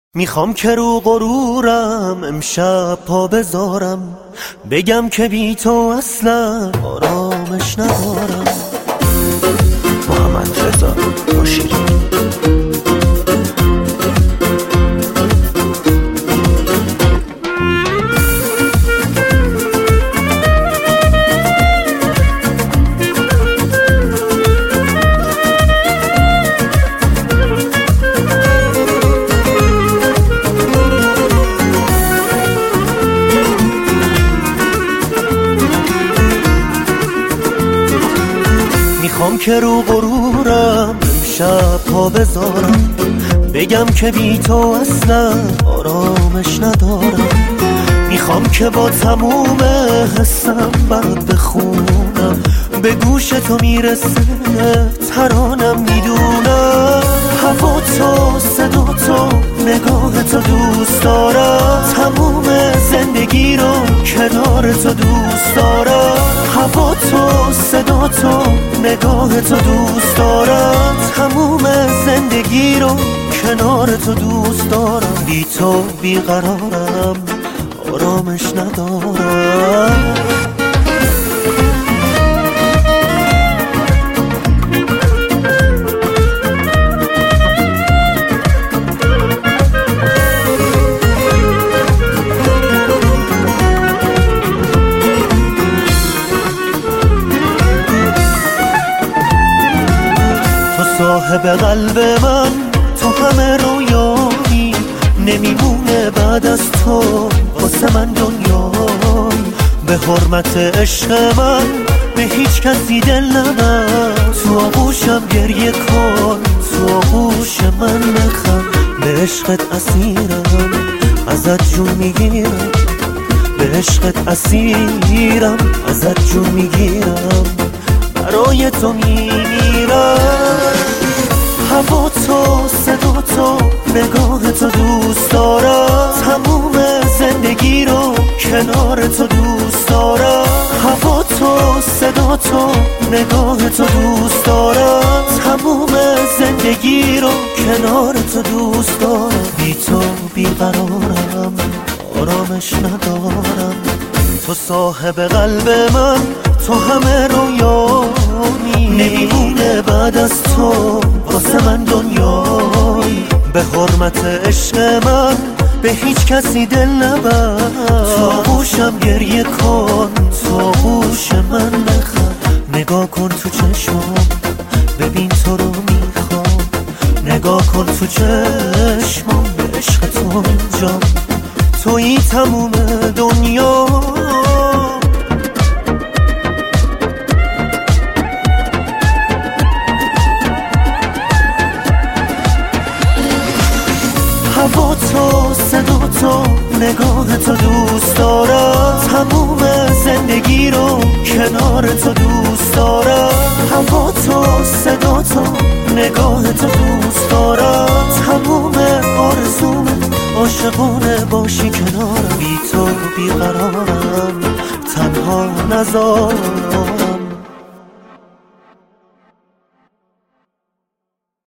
میخوام که رو غرورم امشب پا بذارم، بگم که بی تو اصلا آرامش ندارم. محمد رضا مشیری. میخوام که رو غرورم امشب پا بذارم، بگم که بی تو اصلا آرامش ندارم. میخوام که با تموم حسم برات بخونم، به گوش تو میرسه ترانم. میدونم هوا تو، صدا تو، نگاه تو دوست دارم. تموم زندگی رو کنار تو دوست دارم. هوا تو، صدا تو، نگاه تو دوست دارم. تموم زندگی رو کنار تو دوست دارم. بی تو بیقرارم، آرامش ندارم. صاحب قلب من، تو همه رویایی، نمیمونه بعد از تو واسه من دنیایی. به حرمت عشق من به هیچ کسی دل نبند. تو آغوشم گریه کن، تو آغوش من بخند. به عشقت اسیرم، ازت جون میگیرم. به عشقت اسیرم، ازت جون میگیرم. برای تو میمیرم. هوا تو، صدا تو، نگاه تو دوست دارم. تموم زندگی رو کنار تو دوست دارم. هوا تو، صدا تو، نگاه تو دوست دارم. تموم زندگی رو کنار تو دوست دارم. بی تو بیقرارم، آرامش ندارم. تو صاحب قلب من، تو همه رویایی، نمیمونه بعد از تو واسه من دنیایی. به حرمت عشق من به هیچ کسی دل نبند. تو آغوشم گریه کن، تو آغوش من بخند. نگاه کن تو چشمام، ببین تو رو میخوام. نگاه کن تو چشمام، به عشق تو اینجام. تویی تموم دنیا. هوا تو، صدا تو، نگاه تو دوست دارم. تموم زندگی رو کنار تو دوست دارم. هوا تو، صدا تو، نگاه تو دوست دارم. تموم آرزومه عاشقانه باشی کنارم. بی تو بیقرارم، تنها نذار.